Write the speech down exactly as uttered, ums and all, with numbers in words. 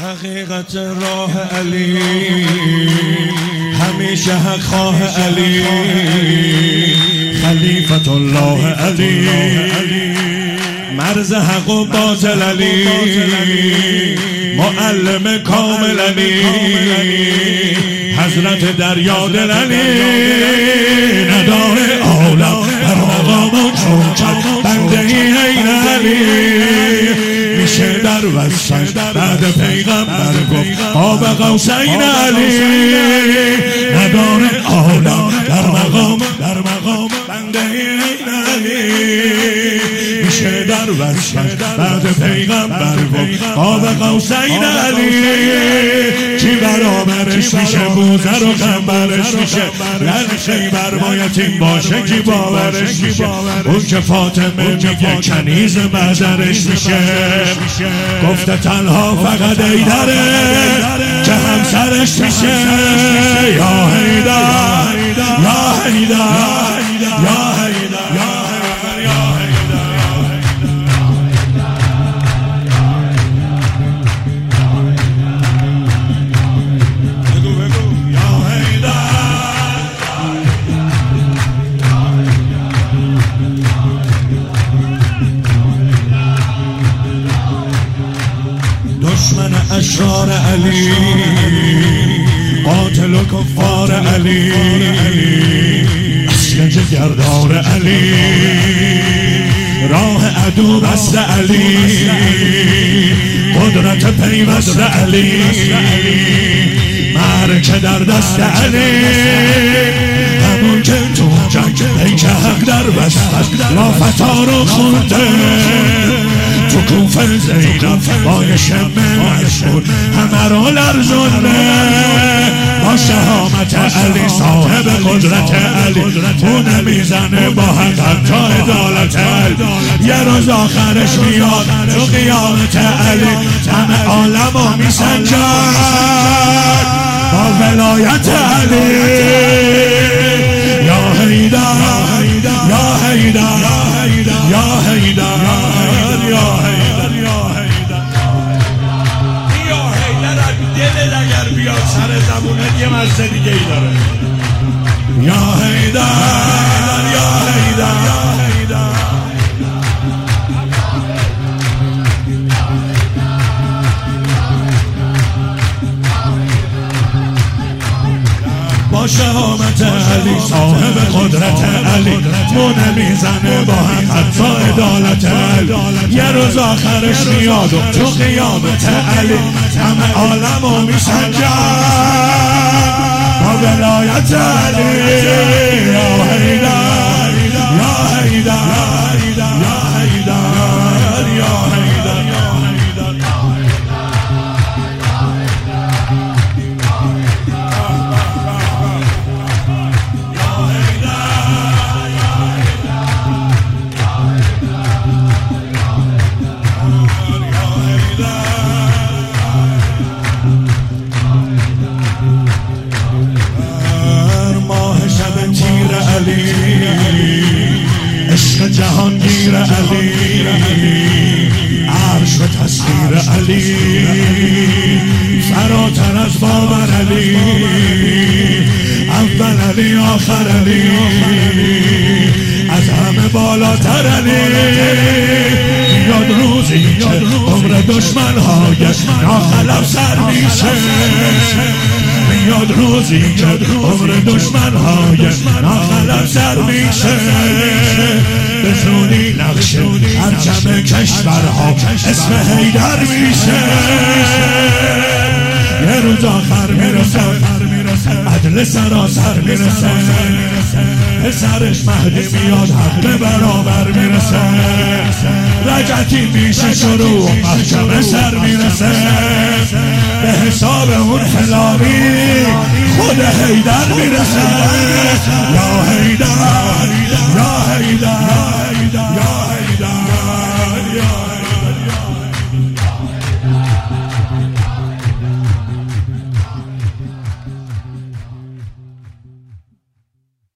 حقیقت راه علی همیشه حق خواه علی خلیفت الله علی مرز حق و باطل علی معلم کامل علی حضرت دریا دل علی ندار عالم بر مقام چون چند بنده این علی میشه در وسط بعد پیغمبر گفت آب قوسین علی ندار عالم در مقام در مقام بنده این علی میشه در وسط بعد پیغمبر گفت آب قوسین علی چی برابرش میشه بوزه رو قنبرش میشه لنشی بر بایتین باشه کی باورش میشه اون که فاطمه میگه کنیز مزرش میشه گفته تنها فقط ایدره که همسرش میشه یا حیدر یا حیدر یا حیدر دشمن اشرار علی قاتل و کفار علی اصل جگردار علی راه عدو بست علی قدرت پیوست علی معرکه در دست علی همون که تو جنگ پیک حق در بست لافتا رو خونده تو کوفه زینب با شمه مشهور همه را لرزونده با شهامت علی صاحب قدرت علی اونه میزنه با حق تا عدالت علی یه روز آخرش میاد تو قیامت علی همه عالم رو میسنجد با ولایت علی یا حیدر یا حیدر یا حیدر یا حیدر یا حیدر یا حیدر دلت اگر بیاد سر زبونت یه مزه دیگه ای داره یا حیدر یا حیدر یا حیدر با شهامت علی صاحب قدرت علی مونه میزنه با هم حتی عدالت علی یه روز آخرش میاد و تو قیامت علی همه عالم رو میسنجد با ولایت علی یا حیدر یا حیدر یا حیدر یا حیدر عشق جهانگیر علی عرش و تصویر علی فراتر از باور علی اول علی آخر علی از همه بالاتر علی یاد روزی که عمر دشمن هایش ناخلف سر میشه یاد روزی که عمر دشمن هایش ناخلف سر میشه به زودی نقش پرچم کشورها اسم حیدر میشه یه روز آخر میرسه عدل سراسر میرسه پسرش مهدی میاد حق برابر میرسه رجعتی میشه شروع محکمه سر میرسه به حساب اون فلانی خود حیدر میرسه یا حیدر یا حیدر